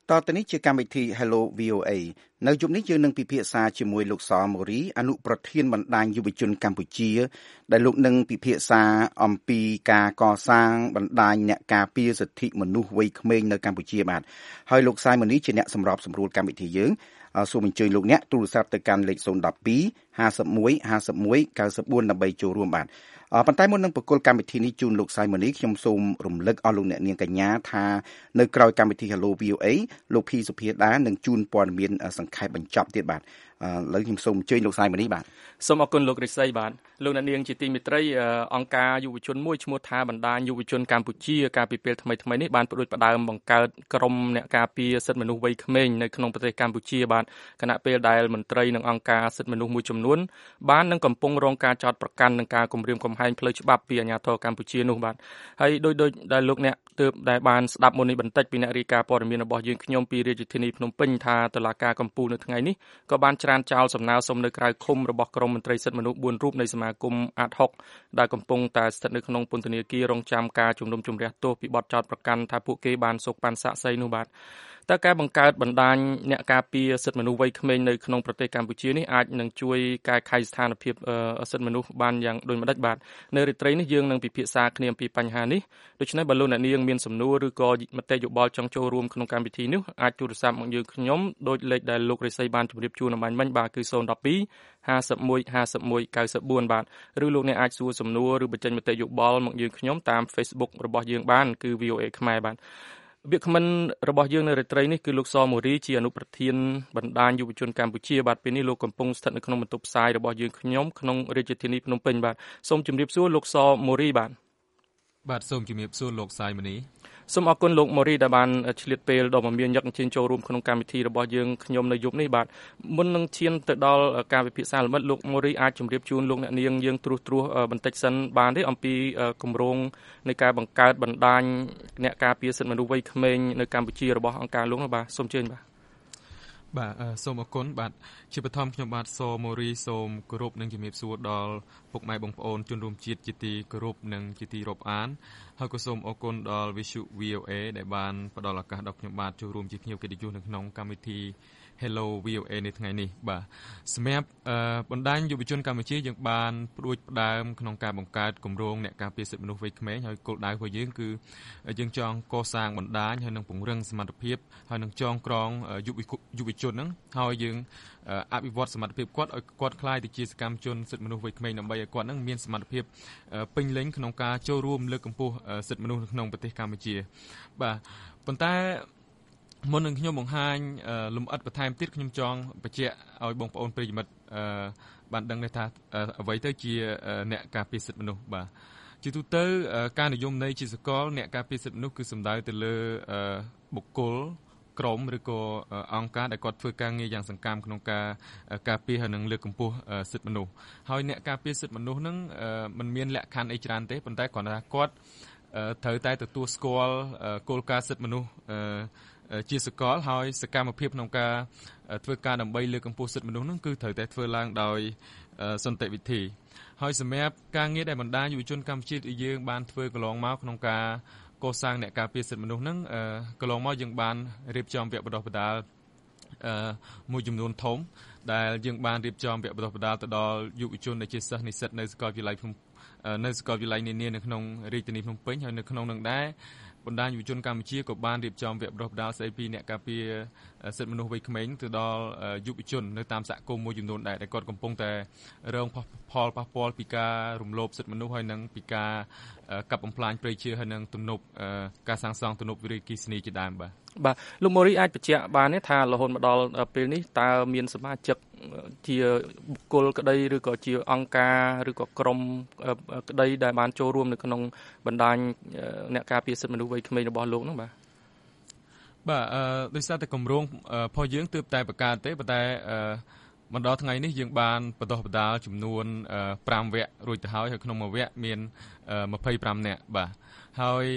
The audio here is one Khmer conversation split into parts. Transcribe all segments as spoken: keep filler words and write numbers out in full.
តទៅនេះជាកម្មវិធី Hello វី អូ เอ នៅយប់នេះយើងនឹងពិភាក្សាជាមួយលោកសមរីអនុប្រធានបណ្ដាញយុវជនកម្ពុជាដែលលោកនឹងពិភាក្សាអំពីការកសាងបណ្ដាញអ្នកការពារសិទ្ធិមនុស្សវ័យក្មេងនៅកម្ពុជាបាទហើយលោកសៃម៉ូនីជាអ្នកសម្របសម្រួលកម្មវិធីយើងសូមអញ្ជើញលោកអ្នកទូរស័ព្ទទៅកាន់លេខศูนย์ หนึ่ง สอง ห้า หนึ่ง ห้า หนึ่ง เก้า สี่ ដើម្បីចូលរួមបាទប៉ុន្តែមុននឹងបកគលកម្មវិធីនេះជូនលោកសៃម៉ូនីខ្ញុំសូមរំលឹកអស់លោកអ្នកនាងកញ្ញាថានៅក្រោយកម្មវិធី Hello វី អូ เอ លោកភីសុភាដានឹងជូនព័ត៌មានសង្ខេបបញ្ចប់ទៀតបាទឥឡូវខ្ញុំសូមអញ្ជើញលោកសៃម៉ូនីបាទសូមអរគុណលោករិស័យបាទលោកអ្នកនាងជាទីមេត្រីអង្គការយុវជនមួយឈ្មោះថាបណ្ដាញយុវជនកម្ពុជាកាលពីពេលថ្មីៗនេះបានផ្ដួចផ្ដើមបង្កើតក្រុមអ្នកការពារសិទ្ធិមនុស្សវ័យក្មេងនៅក្នុងប្រទេសកម្ពុជាបាទគណៈពេលដែលមន្ត្រីនិងអង្គការសិទ្ធិមនុស្សមួយចំនួនបាននឹងកំពុងរងការចោទប្រកាន់និងការគំរាមកំហែងផ្លូវច្បាប់ពីអាជ្ញាធរកម្ពុជានោះបាទហើយដោយដោយដែលលោកអ្នកទើបដែលបានស្ដាប់មុននេះបន្តិចពីអ្នករាយការណ៍ព័ត៌មានរបស់យើងខ្ញុំពីរាជធានីភ្នំពេញថាតុលាការកំពូលនៅថ្ងៃនេះក៏បានច្រានចោលសំណើសុំនៅក្រៅឃុំរបស់ក្រុមមន្ត្រីសិទ្ធិមនុស្សបួនរូបនៃសមាគមអាតហុកដែលកំពុងតែស្ថិតនៅក្នុងពន្ធនាគាររងចាំការជំនុំជម្រះទោសពីបទចោទប្រកាន់ថាពួកគេបានសូកប៉ាន់សាក់សីនោះបាទតើការបង្កើតបណ្ដាញអ្នកការពារសិទ្ធិមនុស្សវ័យក្មេងនៅក្នុងប្រទេសកម្ពុជានេះអាចនឹងជួយកែខៃស្ថានភាពសិទ្ធិមនុស្សបានយ៉ាងដូចម្តេចបាទនៅរាត្រីនេះយើងនឹងពិភាក្សាគ្នាអំពីបញ្ហានេះដូច្នេះបើលោកអ្នកនាងមានសំណួរឬក៏មតិយោបល់ចង់ចូលរួមក្នុងកម្មវិធីនេះអាចទូរស័ព្ទមកយើងខ្ញុំដោយលេខដែលលោករិស័យបានជម្រាបជូនអំបញ្ញមិញបាទគឺศูนย์ หนึ่ง สอง ห้า หนึ่ง ห้า หนึ่ง เก้า สี่ បាទឬលោកអ្នកអាចសួរសំណួរឬបញ្ចេញមតិយោបល់មកយើងខ្ញុំតាម Facebook របស់យើងបានគឺ វី អូ เอ ខ្មែរបាទវាគ្មិនរបស់យើងនៅរាត្រីនេះគឺលោកសមូរីជាអនុប្រធានបណ្ដាញយុវជនកម្ពុជាបាទពេលនេះលោកកំពុងស្ថិតនៅក្នុងបន្ទប់ផ្សាយរបស់យើងខ្ញុំក្នុងរាជធានីភ្នំពេញបាទសូមជម្រាបសួរលោកសមូរីបាទបាទសូមជម្រាបសួរលោកសៃម៉ូនីសូមអរគុណលោកម៉ូរីដែលបានឆ្លៀតពេលដ៏មមាញឹកអញ្ជើញចូលរួមក្នុងកម្មវិធីរបស់យើងខ្ញុំនៅយប់នេះបាទមុននឹងឈានទៅដល់ការវិភាគសាលមិត្តលោកម៉ូរីអាចជម្រាបជូនលោកអ្នកនាងយើងត្រួសត្រាសបន្តិចសិនបានទេអំពីគម្រោងនៃការបង្កើតបណ្ដាញអ្នកការពារសិទ្ធិមនុស្សវ័យក្មេងនៅកម្ពុជារបស់អង្គការលោកនោះបាទសូមអញ្ជើញបាទបាទសូមអរគុណបាទជាបឋមខ្ញុំបាទសូម៉ូរីសូមគោរពនិងជំរាបសួរដល់ពុកម៉ែបងប្អូនជនរួមជាតិជាទីគោរពនិងជាទីរាប់អានហើយក៏សូមអរគុណដល់វិទ្យុ វី អូ เอ ដែលបានផ្ដល់ឱកាសដល់ខ្ញុំបាទចូលរួមជាភ្ញៀវកិត្តិយសនៅក្នុងកម្មវិធី Hello វី អូ เอ នៅថ្ងៃនេះបាទសម្រាប់បណ្ដាញយុវជនកម្ពុជាយើងបានផ្ដួចផ្ដើមក្នុងការបង្កើតគម្រោងអ្នកការពារសិទ្ធិមនុស្សវ័យក្មេងហើយគោលដៅរបស់យើងគឺយើងចង់កសាងបណ្ដាញហើយនឹងពង្រឹងសមត្ថភាពហើយនឹងចងក្រងយុវយុវជនហ្នឹងហើយយើងអភិវឌ្ឍសមត្ថភាពគាត់ឲ្យគាត់ក្លាយទៅជាសកម្មជនសិទ្ធិមនុស្សវ័យក្មេងដើម្បីឲ្យគាត់ហ្នឹងមានសមត្ថភាពពេញលេញក្នុងការចូលរួមលើកកម្ពស់សិទ្ធិមនុស្សនៅក្នុងប្រទេសកម្ពុជាបាទប៉ុន្តែមុននឹងខ្ញុំបង្ហាញលម្អិតបន្ថែមទៀតខ្ញុំចង់បញ្ជាក់ឲ្យបងប្អូនប្រិយមិត្តបានដឹងថាអ្វីទៅជាអ្នកការពារសិទ្ធិមនុស្សបាទជាទូទៅការនិយមន័យជាសកលអ្នកការពារសិទ្ធិមនុស្សគឺសំដៅទៅលើបុគ្គលក្រុមឬក៏អង្គការដែលគាត់ធ្វើការងារយ៉ាងសកម្មក្នុងការការពារហើយនឹងលើកកម្ពស់សិទ្ធិមនុស្សហើយអ្នកការពារសិទ្ធិមនុស្សហ្នឹងมันមានលក្ខខណ្ឌអីច្រើនទេប៉ុន្តែគ្រាន់តែគាត់ត្រូវតែទទួលស្គាល់គោលការណ៍សិទ្ធិមនុស្សជាសកលហើយសកម្មភាពក្នុងការធ្វើការដើម្បីលើកកម្ពស់សិទ្ធិមនុស្សហ្នឹងគឺត្រូវតែធ្វើឡើងដោយសន្តិវិធីហើយសម្រាប់ការងារដែលបណ្ដាញយុវជនកម្ពុជាយើងបានធ្វើកន្លងមកក្នុងការកសាងអ្នកការពារសិទ្ធិមនុស្សហ្នឹងកន្លងមកយើងបានរៀបចំវគ្គបណ្ដុះបណ្ដាលមួយចំនួនធំដែលយើងបានរៀបចំវគ្គបណ្ដុះបណ្ដាលទៅដល់យុវជនដែលជាសិស្សនិស្សិតនៅសាកលវិទ្យាល័យនៅសាកលវិទ្យាល័យនានានៅក្នុងរាជធានីភ្នំពេញហើយនៅក្នុងនោះដែរបណ្ដាញយុវជនកម្ពុជាក៏បានរៀបចំវគ្គបណ្ដុះបណ្ដាលស្ដីពីអ្នកការពារសិទ្ធិមនុស្សវ័យក្មេងទៅដល់យុវជននៅតាមសហគមន៍មួយចំនួនដែរដែលគាត់កំពុងតែរងផលប៉ះពាល់ពីការរំលោភសិទ្ធិមនុស្សហើយនិងពីការកាប់បំផ្លាញព្រៃឈើហើយនិងទំនប់ការសាងសង់ទំនប់វារីអគ្គិសនីជាដើមបាទបាទលោកម៉ូរីអាចបញ្ជាក់បានទេថារហូតមកដល់ពេលនេះតើមានសមាជិកជាបុគ្គលក្តីឬក៏ជាអង្គការឬក៏ក្រុមក្តីដែលបានចូលរួមនៅក្នុងបណ្ដាញអ្នកការពារសិទ្ធិមនុស្សវ័យក្មេងរបស់លោកហ្នឹងបាទបាទអឺដោយសារតែគម្រោងរបស់យើងទើបតែបង្កើតទេប៉ុន្តែអឺមកដល់ថ្ងៃនេះយើងបានបណ្ដុះបណ្ដាលចំនួន5វគ្គរួចទៅហើយហើយក្នុងមួយវគ្គមានยี่สิบห้าនាក់បាទហើយ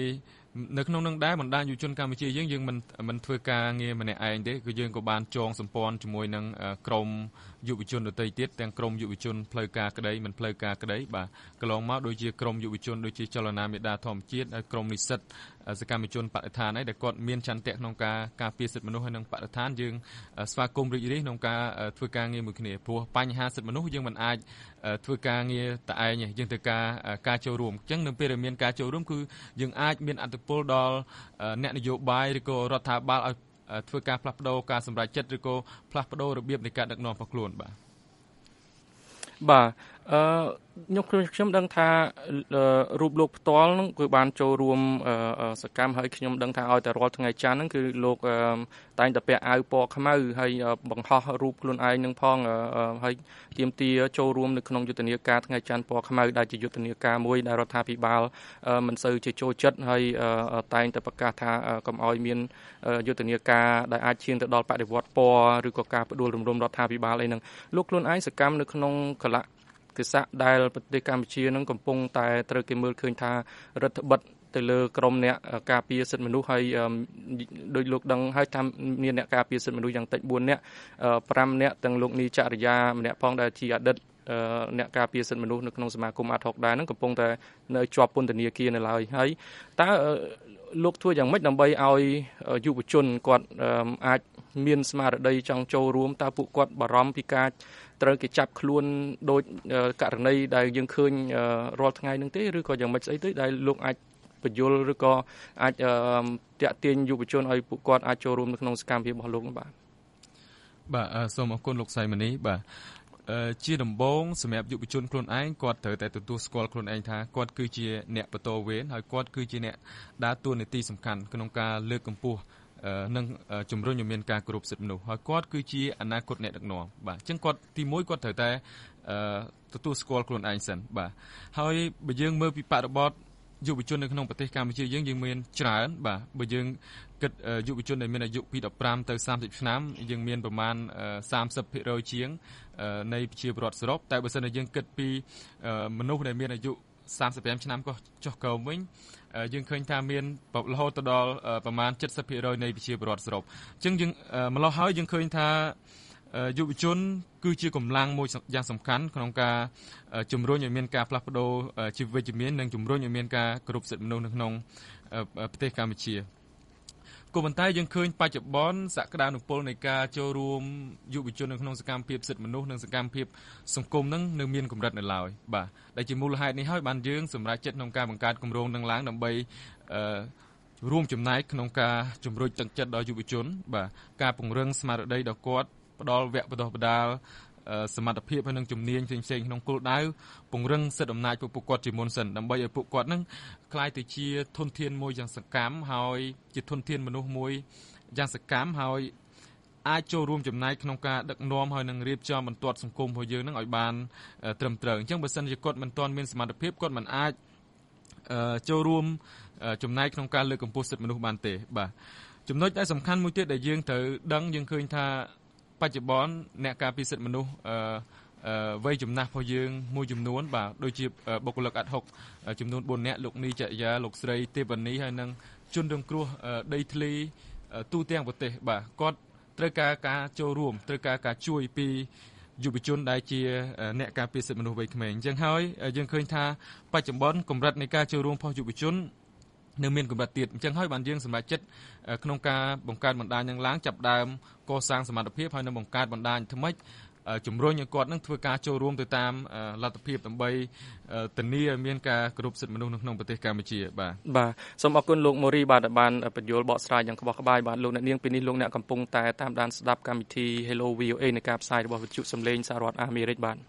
នៅក្នុងនឹងដែរបណ្ដាញយុវជនកម្ពុជាយើងយើងមិនមិនធ្វើការងារម្នាក់ឯងទេគឺយើងក៏បានចងសម្ព័ន្ធជាមួយនឹងក្រមយុវជនដទៃទៀតទាំងក្រមយុវជនផ្លូវការក្តីមិនផ្លូវការក្តីបាទកន្លងមកដូចជាក្រមយុវជនដូចជាចលនាមេដាធម្មជាតិហើយក្រមនិស្សិតសកម្មជនបរិស្ថានហើយដែលគាត់មានចន្ទៈក្នុងការការពារសិទ្ធិមនុស្សហើយនិងបរិស្ថានយើងស្វាគមន៍រីករាយក្នុងការធ្វើការងារមួយគ្នាព្រោះបញ្ហាសិទ្ធិមនុស្សយើងមិនអាចធ្វើការងារតែឯងទេយើងត្រូវការការចូលរួមអញ្ចឹងនៅពេលដែលមានការចូលរួមគឺយើងអាចមានអធិបុលដល់អ្នកនយោបាយឬក៏រដ្ឋាភិបាលឲ្យធ្វើការផ្លាស់ប្ដូរការសម្រេចចិត្តឬក៏ផ្លាស់ប្ដូររបៀបនៃការដឹកនាំរបស់ខ្លួនបាទបាទអឺខ្ញុំខ្ញុំដឹងថារូបលោកផ្ទាល់ហ្នឹងគឺបានចូលរួមសកម្មហើយខ្ញុំដឹងថាឲ្យតែរាល់ថ្ងៃច័ន្ទហ្នឹងគឺលោកតែងតែពាក់អាវពណ៌ខ្មៅហើយបង្ហោះរូបខ្លួនឯងនឹងផងហើយទាមទារចូលរួមនៅក្នុងយុទ្ធនាការថ្ងៃច័ន្ទពណ៌ខ្មៅដែលជាយុទ្ធនាការមួយដែលរដ្ឋាភិបាលមិនសូវជាចូលចិត្តហើយតែងតែប្រកាសថាកុំឲ្យមានយុទ្ធនាការដែលអាចឈានទៅដល់បដិវត្តពណ៌ឬក៏ការផ្ដួលរំលំរដ្ឋាភិបាលអីហ្នឹងលោកខ្លួនឯងសកម្មនៅក្នុងកលៈកិစ္စដែលប្រទេសកម្ពុជានឹងកំពុងតែត្រូវគេមើលឃើញថារដ្ឋបិទទៅលើក្រមអ្នកការពារសិទ្ធិមនុស្សហើយដោយលោកដឹងហើយថាមានអ្នកការពារសិទ្ធិមនុស្សយ៉ាងតិចបួននាក់ប្រាំនាក់ទាំងលោកនីចរិយាម្នាក់ផងដែលជាអតីតអ្នកការពារសិទ្ធិមនុស្សនៅក្នុងសមាគមអាត់ហុកដែរនឹងកំពុងតែនៅជាប់ពន្ធនាគារនៅឡើយហើយតើលោកធ្វើយ៉ាងម៉េចដើម្បីឲ្យយុវជនគាត់អាចមានស្មារតីចង់ចូលរួមតើពួកគាត់បារម្ភពីការត្រូវគេចាប់ខ្លួនដោយករណីដែលយើងឃើញរាល់ថ្ងៃហ្នឹងទេឬក៏យ៉ាងម៉េចស្អីទេដែលលោកអាចបញ្យល់ឬក៏អាចតាក់ទាញយុវជនឲ្យពួកគាត់អាចចូលរួមនៅក្នុងសកម្មភាពរបស់លោកបាទបាទសូមអរគុណលោកសៃមនីបាទជាដំបូងសម្រាប់យុវជនខ្លួនឯងគាត់ត្រូវតែទទួលស្គាល់ខ្លួនឯងថាគាត់គឺជាអ្នកបន្តវេនហើយគាត់គឺជាអ្នកដើរតួនាទីសំខាន់ក្នុងការលើកកម្ពស់និងជំរុញឲ្យមានការគោរពសិទ្ធិមនុស្សហើយគាត់គឺជាអនាគតអ្នកដឹកនាំបាទអញ្ចឹងគាត់ទីមួយគាត់ត្រូវតែទទួលស្គាល់ខ្លួនឯងសិនបាទហើយបើយើងមើលពីបរិបទយុវជននៅក្នុងប្រទេសកម្ពុជាយើងយើងមានច្រើនបាទបើយើងគិតយុវជនដែលមានអាយុពីដប់ប្រាំទៅសាមសិបឆ្នាំយើងមានប្រមាណសាមសិបភាគរយជាងនៃប្រជាពលរដ្ឋសរុបតែបើសិនជាយើងគិតពីមនុស្សដែលមានអាយុសាមសិបប្រាំឆ្នាំក៏ចុះកើវិញយើងឃើញថាមានរហូតទៅដល់ប្រមាណเจ็ดสิบភាគរយនៃប្រជាពលរដ្ឋសរុបអញ្ចឹងយើងម្ល៉េះហើយយើងឃើញថាយុវជនគឺជាកម្លាំងមួយយ៉ាងសំខាន់ក្នុងការជំរុញឲ្យមានការផ្លាស់ប្ដូរជីវវិជ្ជមាននិងជំរុញឲ្យមានការគោរពសិទ្ធិមនុស្សនៅក្នុងប្រទេសកម្ពុជាក៏ប៉ុន្តែយើងឃើញបច្ចុប្បន្នសក្តានុពលនៃការចូលរួមយុវជននៅក្នុងសកម្មភាពសិទ្ធិមនុស្សនិងសកម្មភាពសង្គមនឹងនៅមានកម្រិតនៅឡើយបាទដែលជាមូលហេតុនេះហើយបានយើងសម្រេចចិត្តក្នុងការបង្កើតគម្រោងនឹងឡើងដើម្បីរួមចំណែកក្នុងការជំរុញទឹកចិត្តដល់យុវជនបាទការពង្រឹងស្មារតីដល់គាត់ផ្ដល់វគ្គបណ្ដុះបណ្ដាលសមត្ថភាពហើយនឹងជំនាញផ្សេងៗក្នុងគោលដៅពង្រឹងសិទ្ធិអំណាចពួកគាត់ជាមុនសិនដើម្បីឲ្យពួកគាត់នឹងក្លាយទៅជាធនធានមួយយ៉ាងសកម្មហើយជាធនធានមនុស្សមួយយ៉ាងសកម្មហើយអាចចូលរួមចំណែកក្នុងការដឹកនាំហើយនឹងរៀបចំបន្ទាត់សង្គមរបស់យើងនឹងឲ្យបានត្រឹមត្រូវអញ្ចឹងបើសិនជាគាត់មិនទាន់មានសមត្ថភាពគាត់មិនអាចចូលរួមចំណែកក្នុងការលើកកម្ពស់សិទ្ធិមនុស្សបានទេបាទចំណុចដែលសំខាន់មួយទៀតដែលយើងត្រូវដឹងយើងឃើញថាបច្ចុប្បន្នអ្នកការពារសិទ្ធិមនុស្សអឺវ័យចំណាស់របស់យើងមួយចំនួនបាទដូចជាបុគ្គលិកអាត់ហុកចំនួនបួននាក់លោកនីចរិយាលោកស្រីទេវនីហើយនិងជនរងគ្រោះដីធ្លីទូទាំងប្រទេសបាទគាត់ត្រូវការការចូលរួមត្រូវការការជួយពីយុវជនដែលជាអ្នកការពារសិទ្ធិមនុស្សវ័យក្មេងអញ្ចឹងហើយយើងឃើញថាបច្ចុប្បន្នកម្រិតនៃការចូលរួមរបស់យុវជននៅមានកម្រិតទៀតអញ្ចឹងហើយបានយើងសម្រេចចិត្តក្នុងការបង្កើតបណ្ដាញនឹងឡើងចាប់ដើមកសាងសមត្ថភាពហើយនឹងបង្កើតបណ្ដាញថ្មីជំរុញឲ្យគាត់នឹងធ្វើការចូលរួមទៅតាមលទ្ធភាពដើម្បីធានាឲ្យមានការគោរពសិទ្ធិមនុស្សនៅក្នុងប្រទេសកម្ពុជាបាទបាទសូមអរគុណលោកម៉ូរីបាទដែលបានបញ្យល់បកស្រាយយ៉ាងក្បោះក្បាយបាទលោកអ្នកនាងពេលនេះលោកអ្នកកំពុងតែតាមដានស្ដាប់កម្មវិធី Hello វី អូ เอ នៃការផ្សាយរបស់វិទ្យុសំឡេងសហរដ្ឋអាមេរិកបាទ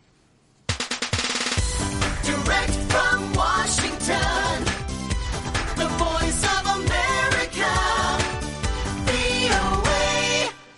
Direct from Washington The Voice of America វី អូ เอ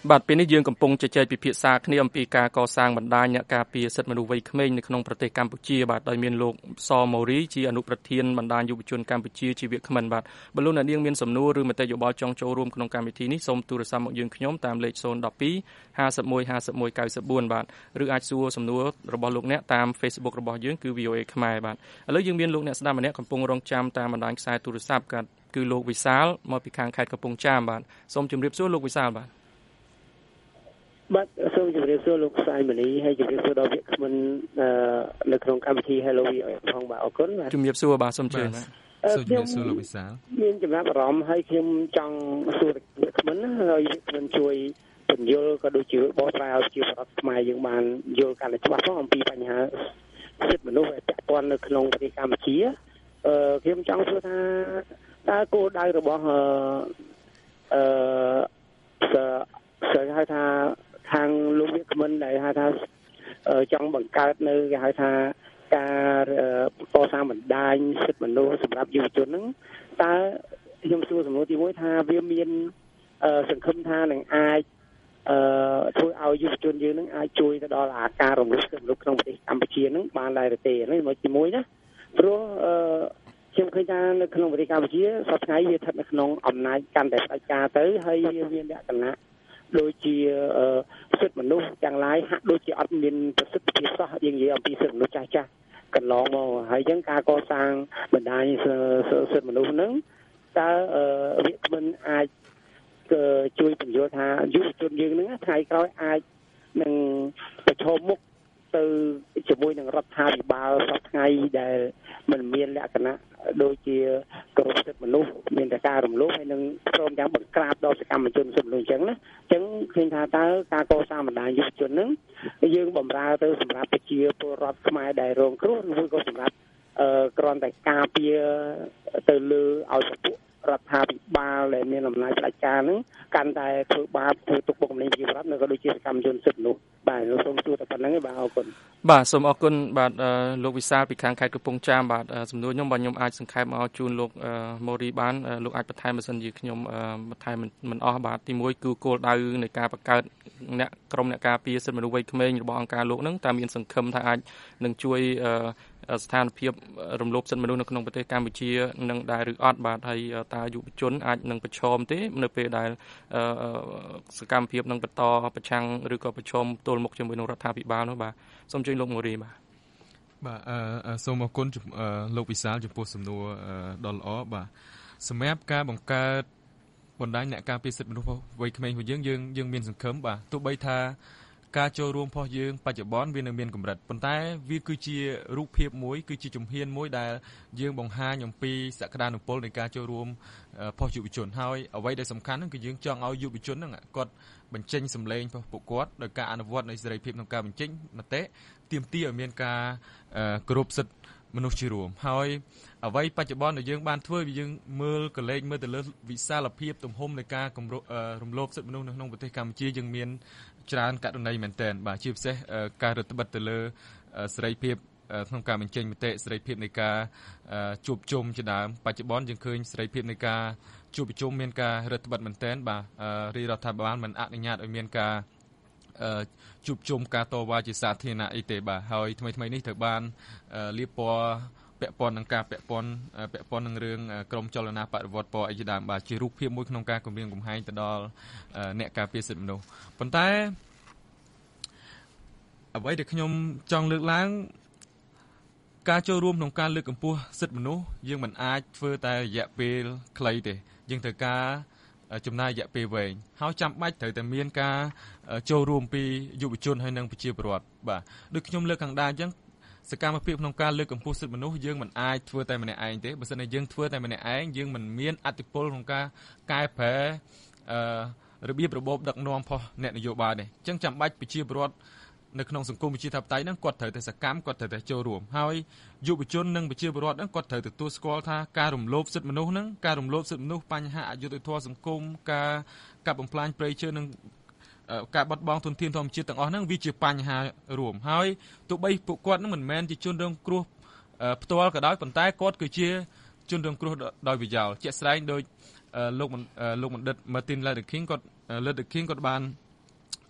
បាទពេលនេះយើងកំពុងជជែកពិភាក្សាគ្នាអំពីការកសាងបណ្ដាញអ្នកការពារសិទ្ធិមនុស្សវ័យក្មេងនៅក្នុងប្រទេសកម្ពុជាបាទដោយមានលោកសម៉ូរីជាអនុប្រធានបណ្ដាញយុវជនកម្ពុជាជាវាគ្មិនបាទបើលោកអ្នកនាងមានសំណួរឬមតិយោបល់ចង់ចូលរួមក្នុងកម្មវិធីនេះសូមទូរស័ព្ទមកយើងខ្ញុំតាមលេខศูนย์ หนึ่ง สอง ห้า หนึ่ง ห้า ห้า หนึ่ง เก้า สี่ បាទឬអាចសួរសំណួររបស់លោកអ្នកតាម Facebook របស់យើងគឺ วี โอ เอ ខ្មែរបាទឥឡូវយើងមានលោកអ្នកស្ដាប់ម្នាក់កំពុងរងចាំតាមបណ្ដាញខ្សែទូរស័ព្ទគឺលោកវិសាលមកពីខាងខេត្តកំពង់ចាមបាទសូមជម្រាបសួរលោកវិសាលបាទបាទសូមជម្រាបសួរលោកស្រីមនីហើយជម្រាបសួរដល់វាគ្មិននៅក្នុងកម្មវិធី Hello វី ផងបាទអរគុណបាទជម្រាបសួរបាទសូមជឿបាទសូមជម្រាបសួរលោកវិសាលមានចំណាប់អារម្មណ៍ហើយខ្ញុំចង់សួរវាគ្មិនណាហើយវាគ្មិនជួយពន្យល់ក៏ដូចជាបកស្រាយឲ្យជាប្រដ្ឋខ្មែរយើងបានយល់កាន់តែច្បាស់ផងអំពីបញ្ហាសិទ្ធិមនុស្សដែលពាក់ព័ន្ធនៅក្នុងប្រទេសកម្ពុជាអឺខ្ញុំចង់សួរថាតើគោលដៅរបស់អឺអឺស្អីហៅថាខាងលោកវាគ្មិនដែលហៅថាចង់បង្កើតនៅគេហៅថាការកសាងបណ្ដាញសិទ្ធិមនុស្សសម្រាប់យុវជនហ្នឹងតើខ្ញុំសួរសំណួរទីមួយថាវាមានសង្ឃឹមថានឹងអាចអឺធ្វើឲ្យយុវជនយើងនឹងអាចជួយទៅដល់អាការរំលោភសិទ្ធិមនុស្សក្នុងប្រទេសកម្ពុជានឹងបានដែរទេនេះមកទីមួយណាព្រោះអឺខ្ញុំឃើញថានៅក្នុងប្រទេសកម្ពុជាសប្តាហ៍ថ្ងៃវាស្ថិតនៅក្នុងអំណាចកាន់តែផ្ដាច់ការទៅហើយវាមានលក្ខណៈដូចជាសិទ្ធិមនុស្សទាំងឡាយហាក់ដូចជាអត់មានប្រសិទ្ធភាពសោះយើងនិយាយអំពីសិទ្ធិមនុស្សចាស់ចាស់កន្លងមកហើយអញ្ចឹងការកសាងបណ្ដាញសិទ្ធិមនុស្សហ្នឹងតើវាគ្មិនអាចជួយពន្យល់ថាយុវជនយើងហ្នឹងថ្ងៃក្រោយអាចនឹងប្រឈមមុខទៅជាមួយនឹងរដ្ឋាភិបាលសប្តាហ៍ថ្ងៃដែលมันមានលក្ខណៈដូចជាគោរពសិទ្ធិមនុស្សមានតែការរំលោភហើយនឹងព្រមទាំងបង្ក្រាបដល់សកម្មជនសិទ្ធិមនុស្សអញ្ចឹងណាអញ្ចឹងឃើញថាតើការកសាងបណ្ដាញយុវជនហ្នឹងយើងបម្រើទៅសម្រាប់ប្រជាពលរដ្ឋខ្មែរដែលរងគ្រោះឬក៏សម្រាប់អឺគ្រាន់តែការពារទៅលើឲ្យពួករដ្ឋាភិបាលដែលមានអំណាចផ្ដាច់ការហ្នឹងកាន់តែធ្វើបាបធ្វើទុកបុកម្នេញប្រជាពលរដ្ឋនៅក៏ដូចជាសកម្មជនសិទ្ធិមនុស្សបាទសូមសួរតែប៉ុណ្្នឹងឯងបាទអរគុណបាទសូមអរគុណបាទលោកវិសាលពីខាងខេត្តកំពង់ចាមបាទសំណួរខ្ញុំបាទខ្ញុំអាចសង្ខេបមកជូនលោកម៉ូរីបានលោកអាចបន្ថែមបើសិនជាខ្ញុំបន្ថែមមិនអស់បាទទីមួយគឺគោលដៅនៃការបង្កើតអ្នកក្រុមអ្នកការពារសិទ្ធិមនុស្សវ័យក្មេងរបស់អង្គការលោកហ្នឹងតើមានសង្ឃឹមថាអាចនឹងជួយស្ថានភាពរំលោភសិទ្ធិមនុស្សនៅក្នុងប្រទេសកម្ពុជានឹងដែរឬអត់បាទហើយតើយុវជនអាចនឹងប្រឈមទេនៅពេលដែលសកម្មភាពនឹងបន្តប្រឆាំងឬក៏ប្រឈមទល់មុខជាមួយនឹងរដ្ឋាភិបាលនោះបាទសូមជួយលោកម៉ូរីបាទបាទអឺសូមអរគុណលោកវិសាលចំពោះសំណួរដ៏ល្អបាទសម្រាប់ការបង្កើតបណ្ដាញអ្នកការពារសិទ្ធិមនុស្សវ័យក្មេងរបស់យើងយើងយើងមានសង្ឃឹមបាទទោះបីថាការចូលរួមរបស់យើងបច្ចុប្បន្នវានៅមានកម្រិតប៉ុន្តែវាគឺជារូបភាពមួយគឺជាជំហានមួយដែលយើងបង្ហាញអំពីសក្តានុពលនៃការចូលរួមរបស់យុវជនហើយអ្វីដែលសំខាន់ហ្នឹងគឺយើងចង់ឲ្យយុវជនហ្នឹងគាត់បញ្ចេញសម្លេងរបស់ពួកគាត់ដោយការអនុវត្តនៃសេរីភាពក្នុងការបញ្ចេញមតិទាមទារឲ្យមានការគោរពសិទ្ធិមនុស្សជារួមហើយអ្វីបច្ចុប្បន្នដែលយើងបានធ្វើវាយើងមើលកលេចមើលទៅលើវិសាលភាពទំហំនៃការរំលោភសិទ្ធិមនុស្សនៅក្នុងប្រទេសកម្ពុជាយើងមានច្រើនករណីមែនទែនបាទជាពិសេសការរឹតបន្តឹងទៅលើសេរីភាពក្នុងការបញ្ចេញមតិសេរីភាពនៃការជួបជុំជាដើមបច្ចុប្បន្នយើងឃើញសេរីភាពនៃការជួបប្រជុំមានការរឹតបន្តឹងមែនទែនបាទរាជរដ្ឋាភិបាលមិនអនុញ្ញាតឲ្យមានការជួបជុំការតវ៉ាជាសាធារណៈអីទេបាទហើយថ្មីថ្មីនេះត្រូវបានលាបពណ៌ពាក់ព័ន្ធនឹងការពាក់ព័ន្ធពាក់ព័ន្ធនឹងរឿងក្រមចលនាបដិវត្តពណ៌អីជាដើមបាទជារូបភាពមួយក្នុងការគម្រាមកំហែងទៅដល់អ្នកការពារសិទ្ធិមនុស្សប៉ុន្តែអ្វីដែលខ្ញុំចង់លើកឡើងការចូលរួមក្នុងការលើកកម្ពស់សិទ្ធិមនុស្សយើងមិនអាចធ្វើតែរយៈពេលខ្លីទេយើងត្រូវការចំណាយរយៈពេលវែងហើយចាំបាច់ត្រូវតែមានការចូលរួមពីយុវជនហើយនិងប្រជាពលរដ្ឋបាទដូចខ្ញុំលើកខាងដើមអញ្ចឹងសកម្មភាពក្នុងការលើកកម្ពស់សិទ្ធិមនុស្សយើងមិនអាចធ្វើតែម្នាក់ឯងទេបើមិនតែយើងធ្វើតែម្នាក់ឯងយើងមិនមានអធិបុលក្នុងការកែប្រែអឺរបៀបរបបដឹកនាំរបស់អ្នកនយោបាយនេះអញ្ចឹងចាំបាច់ប្រជាពលរដ្ឋនៅក្នុងសង្គមប្រជាធិបតេយ្យហ្នឹងគាត់ត្រូវតែសកម្មគាត់ត្រូវតែចូលរួមហើយយុវជននិងប្រជាពលរដ្ឋហ្នឹងគាត់ត្រូវទទួលស្គាល់ថាការរំលោភសិទ្ធិមនុស្សហ្នឹងការរំលោភសិទ្ធិមនុស្សបញ្ហាអយុត្តិធម៌សង្គមការកាប់បំផ្លាញព្រៃឈើនិងការបាត់បង់ធនធានធម្មជាតិទាំងអស់ហ្នឹងវាជាបញ្ហារួមហើយទោះបីពួកគាត់ហ្នឹងមិនមែនជាជនរងគ្រោះផ្ទាល់ក៏ដោយប៉ុន្តែគាត់គឺជាជនរងគ្រោះដោយប្រយោលជាក់ស្ដែងដោយលោកលោកបណ្ឌិត Martin Luther King គាត់ Luther King គាត់បាន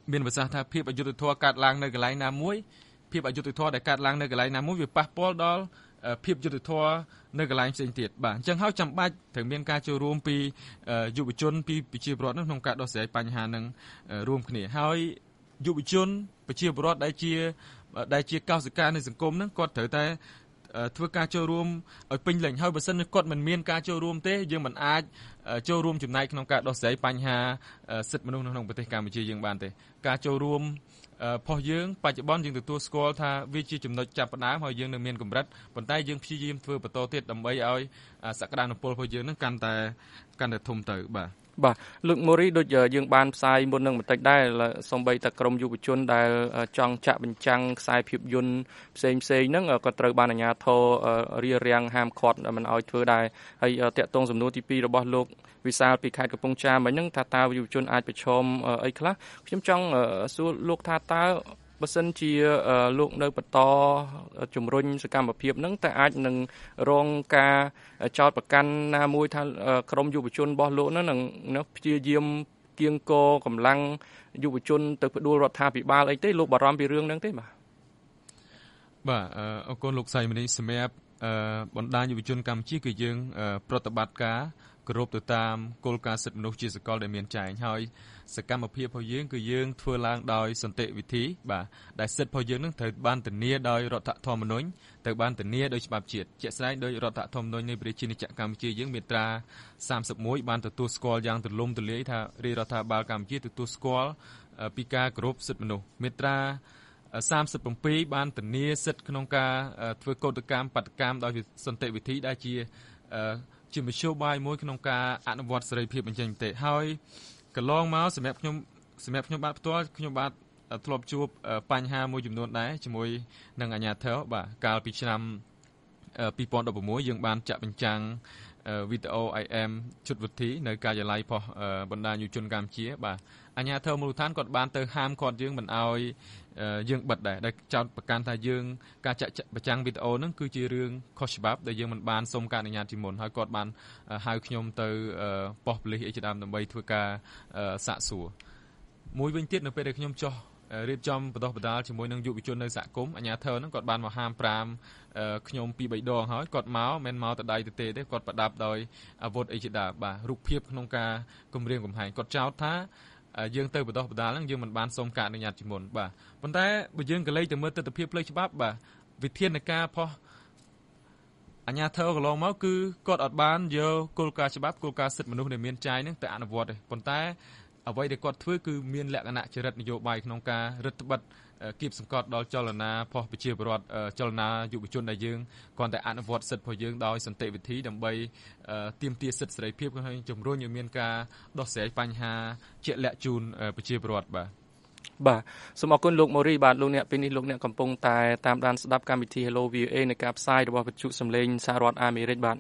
មានប្រសាសន៍ថាភាពអយុត្តិធម៌កាត់ឡើងនៅកន្លែងណាមួយភាពអយុត្តិធម៌ដែលកាត់ឡើងនៅកន្លែងណាមួយវាប៉ះពាល់ដល់ភាពយុត្តិធម៌នៅកន្លែងផ្សេងទៀតបាទអញ្ចឹងហើយចាំបាច់ត្រូវមានការចូលរួមពីយុវជនពីប្រជាពលរដ្ឋក្នុងការដោះស្រាយបញ្ហានឹងរួមគ្នាហើយយុវជនប្រជាពលរដ្ឋដែលជាដែលជាកោសិកានៃសង្គមហ្នឹងគាត់ត្រូវតែធ្វើការចូលរួមឲ្យពេញលេញហើយបើសិនជាគាត់មិនមានការចូលរួមទេយើងមិនអាចចូលរួមចំណែកក្នុងការដោះស្រាយបញ្ហាសិទ្ធិមនុស្សនៅក្នុងប្រទេសកម្ពុជាយើងបានទេការចូលរួមផុសយើងបច្ចុប្បន្នយើងទទួលស្គាល់ថាវាជាចំណុចចាប់ផ្ដើមហើយយើងនៅមានកម្រិតប៉ុន្តែយើងព្យាយាមធ្វើបន្តទៀតដើម្បីឲ្យសក្តានុពលរបស់យើងនឹងកាន់តែកាន់តែធំទៅបាទបាទលោកម៉ូរីដូចយើងបានផ្សាយមុននឹងបន្តិចដែរសូម្បីតែក្រមយុវជនដែលចង់ចាក់បញ្ចាំងខ្សែភាពយន្តផ្សេងផ្សេងហ្នឹងក៏ត្រូវបានអាជ្ញាធររារាំងហាមឃាត់មិនឲ្យធ្វើដែរហើយតាក់ទងសំណួរទីពីររបស់លោកវិសាលពីខេត្តកំពង់ចាមមិញហ្នឹងថាតើយុវជនអាចប្រឈមអីខ្លះខ្ញុំចង់សួរលោកថាតើបើសិនជាលោកនៅបន្តជំរុញសកម្មភាពហ្នឹងតែអាចនឹងរងការចោទប្រកាន់ណាមួយថាក្រមយុវជនរបស់លោកហ្នឹងនឹងព្យាយាមគៀងគរកម្លាំងយុវជនទៅផ្ដួលរដ្ឋាភិបាលអីទេលោកបារម្ភពីរឿងហ្នឹងទេបាទបាទអរគុណលោកសៃមនីសម្រាប់បណ្ដាញយុវជនកម្ពុជាគឺយើងប្រតិបត្តិការគោរពទៅតាមគោលការណ៍សិទ្ធិមនុស្សជាសកលដែលមានចែងហើយសកម្មភាពរបស់យើងគឺយើងធ្វើឡើងដោយសន្តិវិធីបាទដែលសិទ្ធិរបស់យើងនឹងត្រូវបានធានាដោយរដ្ឋធម្មនុញ្ញត្រូវបានធានាដោយច្បាប់ជាតិជាក់ស្ដែងដោយរដ្ឋធម្មនុញ្ញនៃប្រជាណាចក្រកម្ពុជាយើងមាត្រាសាមសិបមួយបានទទួលស្គាល់យ៉ាងទូលំទូលាយថារាជរដ្ឋាភិបាលកម្ពុជាទទួលស្គាល់ពីការគោរពសិទ្ធិមនុស្សមាត្រាសាមសិបbảyបានធានាសិទ្ធិក្នុងការធ្វើកោតកម្មបាតកម្មដោយសន្តិវិធីដែលជាជាមធ្យោបាយមួយក្នុងការអនុវត្តសេរីភាពបញ្ចេញមតិហើយកន្លងមកសម្រាប់ខ្ញុំសម្រាប់ខ្ញុំបាទផ្ទាល់ខ្ញុំបាទធ្លាប់ជួបបញ្ហាមួយចំនួនដែរជាមួយនឹងអាជ្ញាធរបាទកាលពីឆ្នាំពីរពាន់ដប់ប្រាំយើងបានចាក់បញ្ចាំងវីដេអូ I M ជុតវិធីនៅការិយាល័យប៉ុស្តិ៍បណ្ដាញយុវជនកម្ពុជាបាទអាជ្ញាធរមូលដ្ឋានគាត់បានទៅហាមឃាត់យើងមិនឲ្យយើងបិទដែរដែលចោទប្រកាន់ថាយើងការចាក់បញ្ចាំងវីដេអូហ្នឹងគឺជារឿងខុសច្បាប់ដែលយើងមិនបានសុំការអនុញ្ញាតជាមុនហើយគាត់បានហៅខ្ញុំទៅប៉ុស្តិ៍ប៉ូលីសអីជាដើមដើម្បីធ្វើការសាកសួរមួយវិញទៀតនៅពេលដែលខ្ញុំចុះរៀបចំបណ្ដុះបណ្ដាលជាមួយនឹងយុវជននៅសហគមន៍អាជ្ញាធរហ្នឹងគាត់បានមកហាមប្រាមខ្ញុំពីរបីដងហើយគាត់មកមិនមកទៅដៃទៅទេទេគាត់ប្រដាប់ដោយអាវុធអីជាដើមបាទរូបភាពក្នុងការគំរាមកំហែងគាត់ចោទថាយើងទៅបណ្ដុះបណ្ដាលហ្នឹងយើងមិនបានសុំការអនុញ្ញាតជាមុនបាទប៉ុន្តែបើយើងក៏លេចទៅមើលទស្សនវិជ្ជាផ្លូវច្បាប់បាទវិធានការផុសអាជ្ញាធរកន្លងមកគឺគាត់អត់បានយកគោលការណ៍ច្បាប់គោលការណ៍សិទ្ធិមនុស្សដែលមានចែងហ្នឹងទៅអនុវត្តទេប៉ុន្តែអ្វីដែលគាត់ធ្វើគឺមានលក្ខណៈចរិតនយោបាយក្នុងការរឹតបន្តឹងគៀបសង្កត់ដល់ចលនាផុសប្រជាពលរដ្ឋចលនាយុវជនដែលយើងគ្រាន់តែអនុវត្តសិទ្ធិរបស់យើងដោយសន្តិវិធីដើម្បីទាមទារសិទ្ធិសេរីភាពហើយជំរុញឲ្យមានការដោះស្រាយបញ្ហាជាក់លាក់ជូនប្រជាពលរដ្ឋបាទបាទសូមអរគុណលោកម៉ូរីបាទលោកអ្នកពេលនេះលោកអ្នកកំពុងតែតាមដានស្ដាប់កម្មវិធី Hello វី អូ เอ នៃការផ្សាយរបស់វិទ្យុសំឡេងសហរដ្ឋអាមេរិកបាទ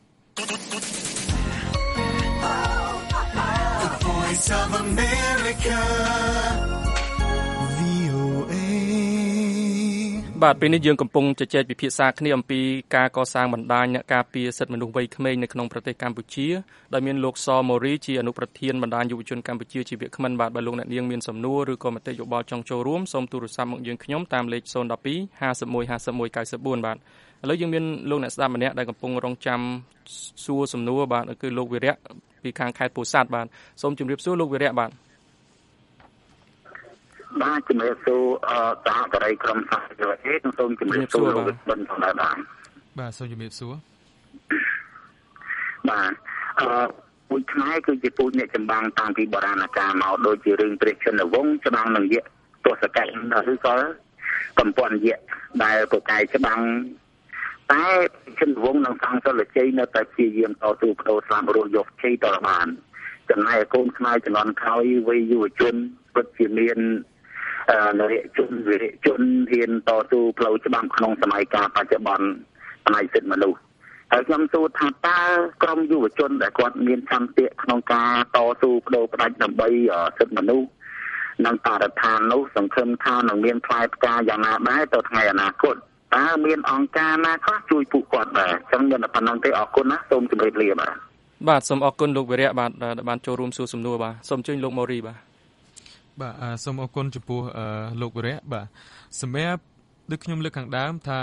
Voice of America វី អូ เอ បាទពេលនេះយើងកំពុងជជែកពិភាក្សាគ្នាអំពីការកសាងបណ្ដាញអ្នកការពារសិទ្ធិមនុស្សវ័យក្មេងនៅក្នុងប្រទេសកម្ពុជាដោយមានលោកសម៉ូរីជាអនុប្រធានបណ្ដាញយុវជនកម្ពុជាជាវាគ្មិនបាទបើលោកអ្នកនាងមានសំណួរឬក៏មតិយោបល់ចង់ចូលរួមសូមទូរស័ព្ទមកយើងខ្ញុំតាមលេខศูนย์ หนึ่ง สอง ห้า หนึ่ง ห้า หนึ่ง หนึ่ง เก้า สี่បាទឥឡូវយើងមានលោកអ្នកស្ដាប់ម្នាក់ដែលកំពុងរងចាំសួរសំណួរបាទគឺលោកវិរៈពីខាងខេត្តពោធិ៍សាត់បាទសូមជម្រាបសួរលោកវិរៈបាទបាទជំរាបសួរអសហការីក្រុមសាស្ត្រវិទ្យាសូមជម្រាបសួរលោកវិបិនផងដែរបាទបាទសូមជម្រាបសួរបាទអឺពូជខ្មែរគឺជាពូជអ្នកចម្បាំងតាំងពីបុរាណកាលមកដូចជារឿងព្រះជន្មវង្សច្បាំងនឹងយៈទស្សកៈឬក៏កំពន់យៈដែលពូកែច្បាំងតែជន្មវង្សនិងសង្ឃសុលជ័យនៅតែព្យាយាមតស៊ូបដូរស្លាប់រស់យកជ័យតរបានចំណែកកូនខ្មែរជំនាន់ក្រោយវ័យយុវជនពិតជាមានអឺនរៈជនវិរៈជនហ៊ានតស៊ូផ្លូវច្បាប់ក្នុងសម័យកាលបច្ចុប្បន្នផ្នែកសិទ្ធិមនុស្សហើយខ្ញុំសួរថាតើក្រមយុវជនដែលគាត់មានឆន្ទៈក្នុងការតស៊ូបដូរផ្ដាច់ដើម្បីសិទ្ធិមនុស្សនិងបរិស្ថាននោះសង្ឃឹមថានឹងមានផ្លែផ្កាយ៉ាងណាដែរទៅថ្ងៃអនាគតតើមានអង្គការណាខ្លះជួយពួកគាត់ដែរអញ្ចឹងមានតែប៉ុណ្្នឹងទេអរគុណណាសូមជម្រាបលាបាទបាទសូមអរគុណលោកវិរៈបាទដែលបានចូលរួមសួរសំណួរបាទសូមអញ្ជើញលោកម៉ូរីបាទបាទសូមអរគុណចំពោះលោកវរៈបាទសម្រាប់ដូចខ្ញុំលើកខាងដើមថា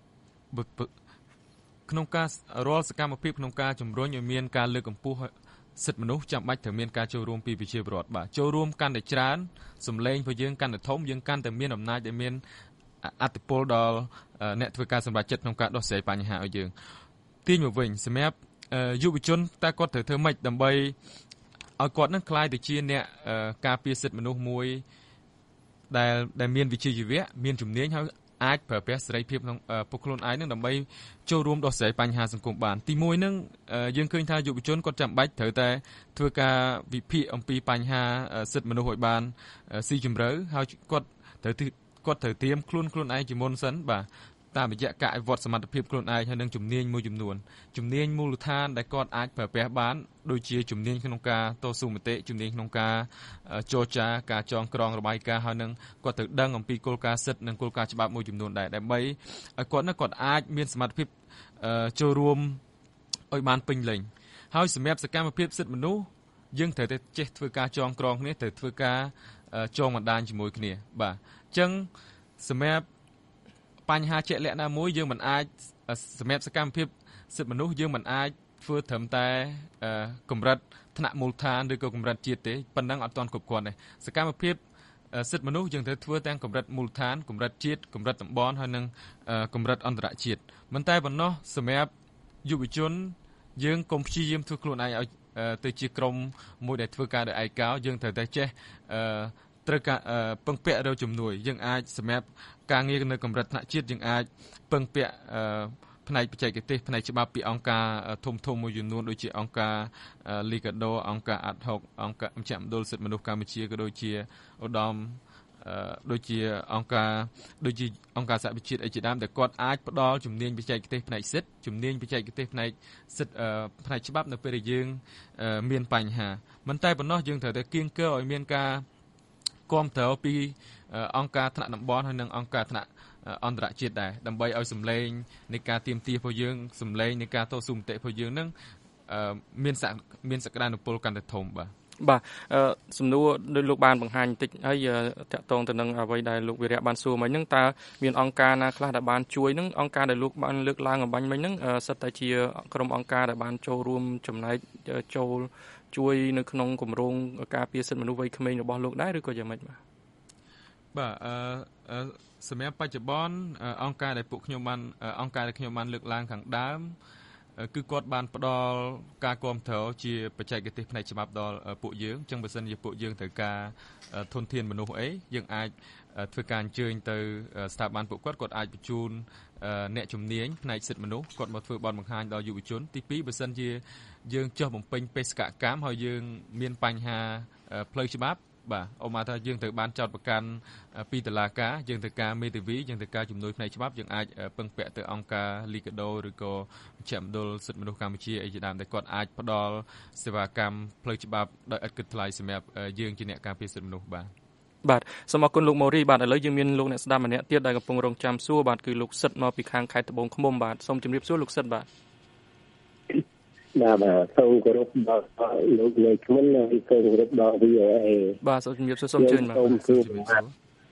ក្នុងការរាល់សកម្មភាពក្នុងការជំរុញឲ្យមានការលើកកម្ពស់សិទ្ធិមនុស្សចាំបាច់ត្រូវមានការចូលរួមពីប្រជាពលរដ្ឋបាទចូលរួមកាន់តែច្រើនសម្លេងរបស់យើងកាន់តែធំយើងកាន់តែមានអំណាចដែលមានអធិបុលដល់អ្នកធ្វើការសម្រេចចិត្តក្នុងការដោះស្រាយបញ្ហាឲ្យយើងទាញមកវិញសម្រាប់យុវជនតើគាត់ត្រូវធ្វើម៉េចដើម្បីឲ្យគាត់នឹងក្លាយទៅជាអ្នកការពារសិទ្ធិមនុស្សមួយដែលដែលមានវិជ្ជាជីវៈមានជំនាញហើយអាចប្រើប្រាស់សេរីភាពក្នុងពុកខ្លួនឯងនឹងដើម្បីចូលរួមដោះស្រាយបញ្ហាសង្គមបានទីមួយនឹងយើងឃើញថាយុវជនគាត់ចាំបាច់ត្រូវតែធ្វើការវិភាគអំពីបញ្ហាសិទ្ធិមនុស្សឲ្យបានស៊ីជម្រៅហើយគាត់ត្រូវគាត់ត្រូវត្រៀមខ្លួនខ្លួនឯងជាមុនសិនបាទតាមរយៈការអភិវឌ្ឍសមត្ថភាពខ្លួនឯងហើយនឹងជំនាញមួយចំនួនជំនាញមូលដ្ឋានដែលគាត់អាចប្រើប្រាស់បានដូចជាជំនាញក្នុងការតស៊ូមតិជំនាញក្នុងការចរចាការចងក្រងរបាយការណ៍ហើយនឹងគាត់ត្រូវដឹងអំពីគោលការណ៍សិទ្ធិនិងគោលការណ៍ច្បាប់មួយចំនួនដែរដើម្បីឲ្យគាត់នឹងគាត់អាចមានសមត្ថភាពចូលរួមឲ្យបានពេញលេញហើយសម្រាប់សកម្មភាពសិទ្ធិមនុស្សយើងត្រូវតែចេះធ្វើការចងក្រងគ្នាត្រូវធ្វើការចងបណ្ដាញជាមួយគ្នាបាទអញ្ចឹងសម្រាប់បញ្ហាជាក់លាក់ណាមួយយើងមិនអាចសម្រាប់សកម្មភាពសិទ្ធិមនុស្សយើងមិនអាចធ្វើត្រឹមតែកម្រិតថ្នាក់មូលដ្ឋានឬក៏កម្រិតជាតិទេប៉ុណ្ណឹងអត់ទាន់គ្រប់គ្រាន់ទេសកម្មភាពសិទ្ធិមនុស្សយើងត្រូវធ្វើទាំងកម្រិតមូលដ្ឋានកម្រិតជាតិកម្រិតតំបន់ហើយនិងកម្រិតអន្តរជាតិមិនតែប៉ុណ្ណោះសម្រាប់យុវជនយើងកុំព្យាយាមធ្វើខ្លួនឯងឲ្យទៅជាក្រុមមួយដែលធ្វើការដោយឯកោយើងត្រូវតែចេះត្រូវការពឹងពាក់រកជំនួយយើងអាចសម្រាប់ការងារនៅកម្រិតថ្នាក់ជាតិយើងអាចពឹងពាក់ផ្នែកបច្ចេកទេសផ្នែកច្បាប់ពីអង្គការធំធំមួយចំនួនដូចជាអង្គការ Liga do អង្គការ Ad hoc អង្គការមជ្ឈមណ្ឌលសិទ្ធិមនុស្សកម្ពុជាក៏ដូចជាឧត្តមដូចជាអង្គការដូចជាអង្គការសហវិជាតិអីជាដើមដែលគាត់អាចផ្ដល់ជំនាញបច្ចេកទេសផ្នែកសិទ្ធិជំនាញបច្ចេកទេសផ្នែកសិទ្ធិផ្នែកច្បាប់នៅពេលដែលយើងមានបញ្ហាមិនតែប៉ុណ្ណោះយើងត្រូវតែគៀងគរឲ្យមានការគាំទ្រពីអង្គការថ្នាក់តំបន់ហើយនិងអង្គការថ្នាក់អន្តរជាតិដែរដើម្បីឲ្យសម្លេងនៃការទាមទាររបស់យើងសម្លេងនៃការតស៊ូមតិរបស់យើងនឹងមានមានសក្តានុពលកាន់តែធំបាទបាទសំណួរដោយលោកបានបង្ហាញបន្តិចហើយតកតងទៅនឹងអ្វីដែលលោកវីរៈបានសួរមិញហ្នឹងតើមានអង្គការណាខ្លះដែលបានជួយហ្នឹងអង្គការដែលលោកបានលើកឡើងអំបញ្ញមិញហ្នឹងសិតតែជាក្រុមអង្គការដែលបានចូលរួមចំណែកចូលជួយនៅក្នុងគម្រោងការពារសិទ្ធិមនុស្សវ័យក្មេងរបស់លោកដែរឬក៏យ៉ាងម៉េចបាទបាទអឺសម្រាប់បច្ចុប្បន្នអង្គការដែលពួកខ្ញុំបានអង្គការដែលខ្ញុំបានលើកឡើងខាងដើមគឺគាត់បានផ្ដល់ការគាំទ្រជាបច្ចេកទេសផ្នែកច្បាប់ដល់ពួកយើងអញ្ចឹងបើសិនជាពួកយើងត្រូវការធនធានមនុស្សអីយើងអាចធ្វើការអញ្ជើញទៅស្ថាប័នពួកគាត់គាត់អាចបញ្ជូនអ្នកជំនាញផ្នែកសិទ្ធិមនុស្សគាត់មកធ្វើបទបង្ហាញដល់យុវជនទីពីរបើសិនជាយើងចុះបំពេញបេសកកម្មហើយយើងមានបញ្ហាផ្លូវច្បាប់បាទអមថាយើងត្រូវបានចោទប្រកាន់ពីតុលាការយើងត្រូវការមេធាវីយើងត្រូវការជំនួយផ្នែកច្បាប់យើងអាចពឹងពាក់ទៅអង្គការ Liga do ឬក៏មជ្ឈមណ្ឌលសិទ្ធិមនុស្សកម្ពុជាអីជាដើមដែលគាត់អាចផ្ដល់សេវាកម្មផ្លូវច្បាប់ដោយឥតគិតថ្លៃសម្រាប់យើងជាអ្នកការពារសិទ្ធិមនុស្សបាទបាទសូមអរគុណលោកម៉ូរីបាទឥឡូវយើងមានលោកអ្នកស្ដាប់ម្នាក់ទៀតដែលកំពុងរងចាំសួរបាទគឺលោកសិទ្ធមកពីខាងខេត្តត្បូងឃ្មុំបាទសូមជម្រាបសួរលោកសិទ្ធបាទបាទបាទសូមគោរពដល់លោកលេខមុនហើយសូមគោរពដល់ វី អូ អេបាទសូមជម្រាបសួរសូមជឿនបាទសូមជម្រាបសួរបាទ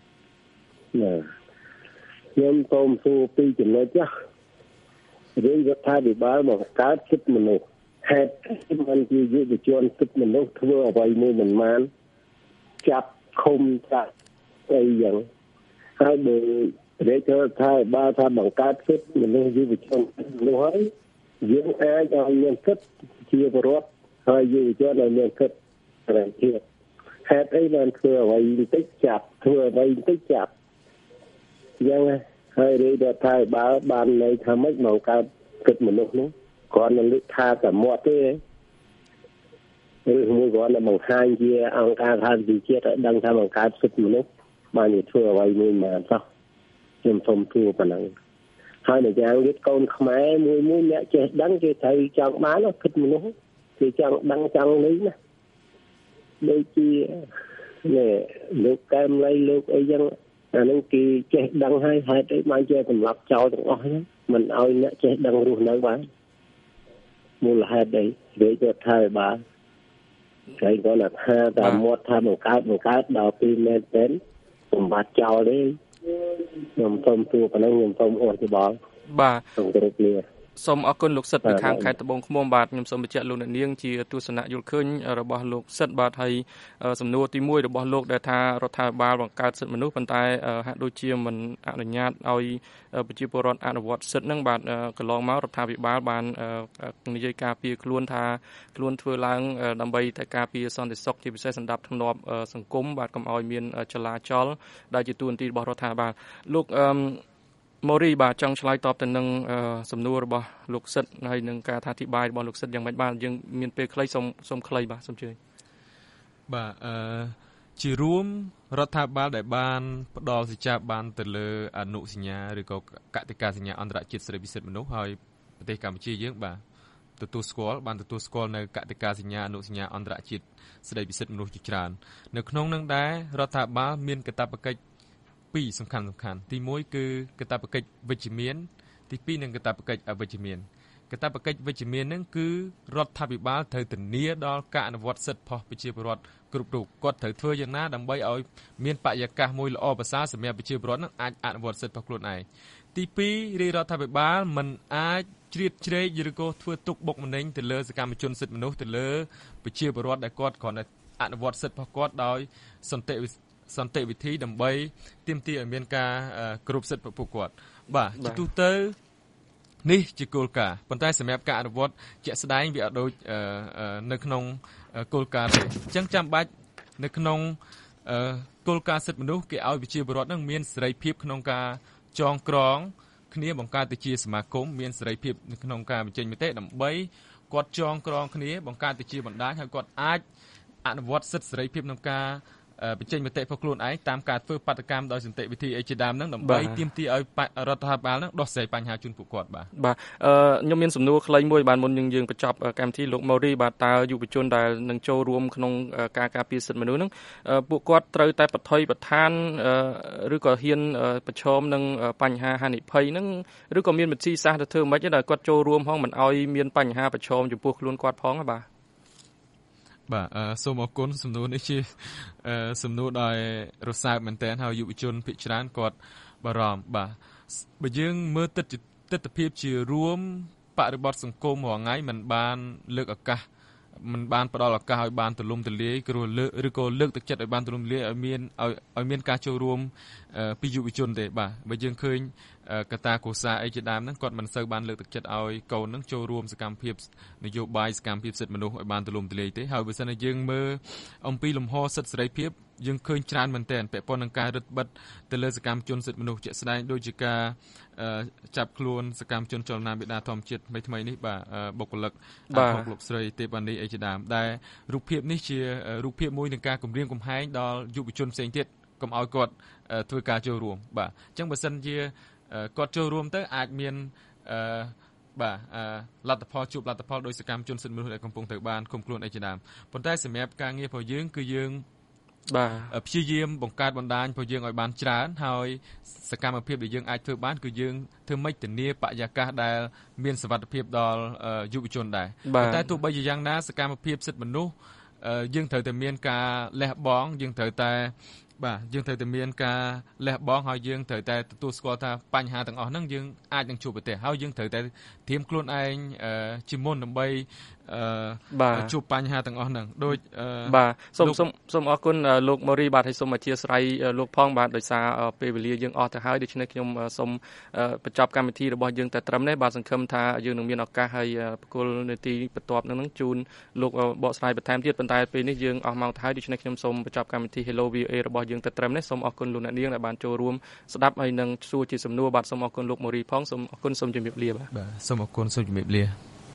ខ្ញុំសូមសួរពីចំណុចចាស់រឿងរដ្ឋាភិបាលបង្កើតសិទ្ធិមនុស្សហេតុមិនជាយុវជនសិទ្ធិមនុស្សធ្វើអ្វីមួយមិនបានចាប់ឃុំចាក់អីយ៉ាងហើយបើរាជរដ្ឋាភិបាលថាបង្កើតសិទ្ធិមនុស្សយុវជននោះហើយយើងអាចឲ្យមានសិទ្ធិជាពលរដ្ឋហើយយុវជនឲ្យមានសិទ្ធិសេរីភាពហេតុអីបានធ្វើអ្វីបន្តិចចាប់ធ្វើអ្វីបន្តិចចាប់យ៉ាងហើយរាជរដ្ឋាភិបាលបានន័យថាម៉េចបង្កើតសិទ្ធិមនុស្សនោះគ្រាន់តែលើកថាតែមាត់ទេឬមួយគ្រាន់តែបង្ហាញជាអង្គការសហជីវជាតិឲ្យដឹងថាបង្កើតសិទ្ធិមនុស្សបានជាធ្វើអ្វីមួយមិនបានសោះខ្ញុំសូមទូប៉ុណ្ណឹងហើយនៅយ៉ាងទៀតកូនខ្មែរមួយមួយអ្នកចេះដឹងគេត្រូវចង់បានគិតមនុស្សគេចង់ដឹងចង់នេះណាដូចជានេះលោកកែមលៃលោកអីចឹងអានឹងគេចេះដឹងហើយហេតុអីបានជាសម្លាប់ចោលទាំងអស់ហ្នឹងមិនឲ្យអ្នកចេះដឹងរស់នៅបានមូលហេតុអីរាជរដ្ឋាភិបាល cái gọi là tha ta một tha một cái một cái đầu tiên lên đến cùng bát chào đi nhầm tôm tua và nó nhầm tôm ổn thì bỏ bà không có được liền សូមអរគុណលោកសិទ្ធពីខាងខេត្តត្បូងឃ្មុំបាទខ្ញុំសូមបញ្ជាក់លោកអ្នកនាងជាទស្សនៈយល់ឃើញរបស់លោកសិទ្ធបាទហើយសំណួរទីមួយរបស់លោកដែលថារដ្ឋាភិបាលបង្កើតសិទ្ធិមនុស្សប៉ុន្តែហាក់ដូចជាមិនអនុញ្ញាតឲ្យប្រជាពលរដ្ឋអនុវត្តសិទ្ធិហ្នឹងបាទកន្លងមករដ្ឋាភិបាលបាននិយាយការពារខ្លួនថាខ្លួនធ្វើឡើងដើម្បីតែការពារសន្តិសុខជាពិសេសសម្រាប់ធ្នាប់សង្គមបាទកុំឲ្យមានចលាចលដែលជាទួនាទីរបស់រដ្ឋាភិបាលលោកម៉ូរីបាទចង់ឆ្លើយតបទៅនឹងសំណួររបស់លោកសិទ្ធហើយនឹងការអធិប្បាយរបស់លោកសិទ្ធយ៉ាងម៉េចបាទយើងមានពេលខ្លីសូមសូមខ្លីបាទសូមជឿបាទអឺជារួមរដ្ឋាភិបាលដែលបានផ្ដល់សេចក្ដីបានទៅលើអនុសញ្ញាឬក៏កតិកាសញ្ញាអន្តរជាតិសេរីពិសិដ្ឋមនុស្សហើយប្រទេសកម្ពុជាយើងបាទទទួលស្គាល់បានទទួលស្គាល់នៅកតិកាសញ្ញាអនុសញ្ញាអន្តរជាតិសេរីពិសិដ្ឋមនុស្សជាច្រើននៅក្នុងនឹងដែររដ្ឋាភិបាលមានកាតព្វកិច្ចពីរសំខាន់សំខាន់ទីមួយគឺកាតព្វកិច្ចវិជ្ជមានទីពីរនិងកាតព្វកិច្ចអវិជ្ជមានកាតព្វកិច្ចវិជ្ជមាននឹងគឺរដ្ឋាភិបាលត្រូវធានាដល់ការអនុវត្តសិទ្ធិរបស់ប្រជាពលរដ្ឋគ្រប់រូបគាត់ត្រូវធ្វើយ៉ាងណាដើម្បីឲ្យមានបរិយាកាសមួយល្អប្រសើរសម្រាប់ប្រជាពលរដ្ឋនឹងអាចអនុវត្តសិទ្ធិរបស់ខ្លួនឯងទីពីររាជរដ្ឋាភិបាលមិនអាចជ្រៀតជ្រែកឬក៏ធ្វើទុកបុកម្នេញទៅលើសកម្មជនសិទ្ធិមនុស្សទៅលើប្រជាពលរដ្ឋដែលគាត់គ្រាន់តែអនុវត្តសិទ្ធិរបស់គាត់ដោយសន្តិសន្តិវិធីដើម្បីទាមទារឲ្យមានការគ្រប់សិទ្ធិរបស់ពួកគាត់បាទជាទូទៅនេះជាគោលការណ៍ប៉ុន្តែសម្រាប់ការអនុវត្តជាក់ស្ដែងវាអត់ដូចនៅក្នុងគោលការណ៍ទេអញ្ចឹងចាំបាច់នៅក្នុងគោលការណ៍សិទ្ធិមនុស្សគេឲ្យប្រជាពលរដ្ឋនឹងមានសេរីភាពក្នុងការចងក្រងគ្នាបង្កើតទៅជាសមាគមមានសេរីភាពនៅក្នុងការបញ្ចេញមតិដើម្បីគាត់ចងក្រងគ្នាបង្កើតទៅជាបណ្ដាញហើយគាត់អាចអនុវត្តសិទ្ធិសេរីភាពក្នុងការបញ្ចេញមតិរបស់ខ្លួនឯងតាមការធ្វើបាតកម្មដោយសន្តិវិធីអីជាដើមហ្នឹងដើម្បីទាមទារឲ្យរដ្ឋាភិបាលហ្នឹងដោះស្រាយបញ្ហាជូនពួកគាត់បាទបាទអឺខ្ញុំមានសំណួរខ្លីមួយបាទមុនយើងយើងបញ្ចប់កម្មវិធីលោកម៉ូរីបាទតើយុវជនដែលនឹងចូលរួមក្នុងការការពារសិទ្ធិមនុស្សហ្នឹងពួកគាត់ត្រូវតែបថុយបឋានឬក៏ហ៊ានប្រឈមនឹងបញ្ហាហានិភ័យហ្នឹងឬក៏មានវិធីសាស្ត្រទៅធ្វើម៉េចដែរគាត់ចូលរួមផងមិនឲ្យមានបញ្ហាប្រឈមចំពោះខ្លួនគាត់ផងបាទបាទសូមអរគុណសំណួរនេះជាសំណួរដែលរសើបមែនទែនហើយយុវជនភាគច្រើនគាត់បារម្ភបាទបើយើងមើលទិដ្ឋទិដ្ឋភាពជារួមបរិបទសង្គមរាល់ថ្ងៃមិនបានលើកឱកាសមិនបានផ្ដល់ឱកាសឲ្យបានទូលំទូលាយគ្រោះលើកឬក៏លើកទឹកចិត្តឲ្យបានទូលំទូលាយឲ្យមានឲ្យឲ្យមានការចូលរួមពីយុវជនទេបាទបើយើងឃើញកតាកោសាអីជាដើមហ្នឹងគាត់មិនសូវបានលើកទឹកចិត្តឲ្យកូនហ្នឹងចូលរួមសកម្មភាពនយោបាយសកម្មភាពសិទ្ធិមនុស្សឲ្យបានទូលំទូលាយទេហើយបើសិនជាយើងមើលអំពីលំហសិទ្ធិសេរីភាពយើងឃើញច្រើនមែនទែនពាក់ព័ន្ធនឹងការរឹតបន្តឹងទៅលើសកម្មជនសិទ្ធិមនុស្សជាក់ស្ដែងដូចជាការចាប់ខ្លួនសកម្មជនចលនាមេដាធម្មជាតិថ្មីថ្មីនេះបាទបុគ្គលិកអាផុកលោកស្រីទេបានីអីជាដើមដែលរូបភាពនេះជារូបភាពមួយនៃការគំរាមកំហែងដល់យុវជនផ្សេងទៀតកុំឲ្យគាត់ធ្វើការចូលរួមបាទអញ្ចឹងបើសិនជាគាត់ចូលរួមទៅអាចមានអឺបាទលទ្ធផលជួបលទ្ធផលដោយសកម្មជនសិទ្ធិមនុស្សដែលកំពុងត្រូវបានឃុំខ្លួនអីជាដើមប៉ុន្តែសម្រាប់ការងាររបស់យើងគឺយើងបាទព្យាយាមបង្កើតបណ្ដាញរបស់យើងឲ្យបានច្រើនហើយសកម្មភាពដែលយើងអាចធ្វើបានគឺយើងធ្វើម៉េចធានាបរិយាកាសដែលមានសុវត្ថិភាពដល់យុវជនដែរប៉ុន្តែទោះបីជាយ៉ាងណាសកម្មភាពសិទ្ធិមនុស្សយើងត្រូវតែមានការលះបង់យើងត្រូវតែបាទយើងត្រូវតែមានការលះបង់ហើយយើងត្រូវតែទទួលស្គាល់ថាបញ្ហាទាំងអស់ហ្នឹងយើងអាចនឹងជួបប្រទះហើយយើងត្រូវតែត្រៀមខ្លួនឯងជាមុនដើម្បីជួបបញ្ហាទាំងអស់ហ្នឹងដូចបាទសូមសូមសូមអរគុណលោកម៉ូរីបាទហើយសូមអធិស្ឋានលោកផងបាទដោយសារពេលវេលាយើងអស់ទៅហើយដូច្នេះខ្ញុំសូមបញ្ចប់កម្មវិធីរបស់យើងតែត្រឹមនេះបាទសង្ឃឹមថាយើងនឹងមានឱកាសហើយប្រគល់នីតិបន្ទាប់នឹងជូនលោកបកស្រាយបន្ថែមទៀតប៉ុន្តែពេលនេះយើងអស់ម៉ោងទៅហើយដូច្នេះខ្ញុំសូមបញ្ចប់កម្មវិធី Hello វី អូ អេ របស់យើងតែត្រឹមនេះសូមអរគុណលោកអ្នកនាងដែលបានចូលរួមស្ដាប់ហើយនឹងសួរជាសំណួរបាទសូមអរគុណលោកម៉ូរីផងសូមអរគុណសូមជម្រាបលាបាទបាទសូមអរគុណសូមជម្រាបលា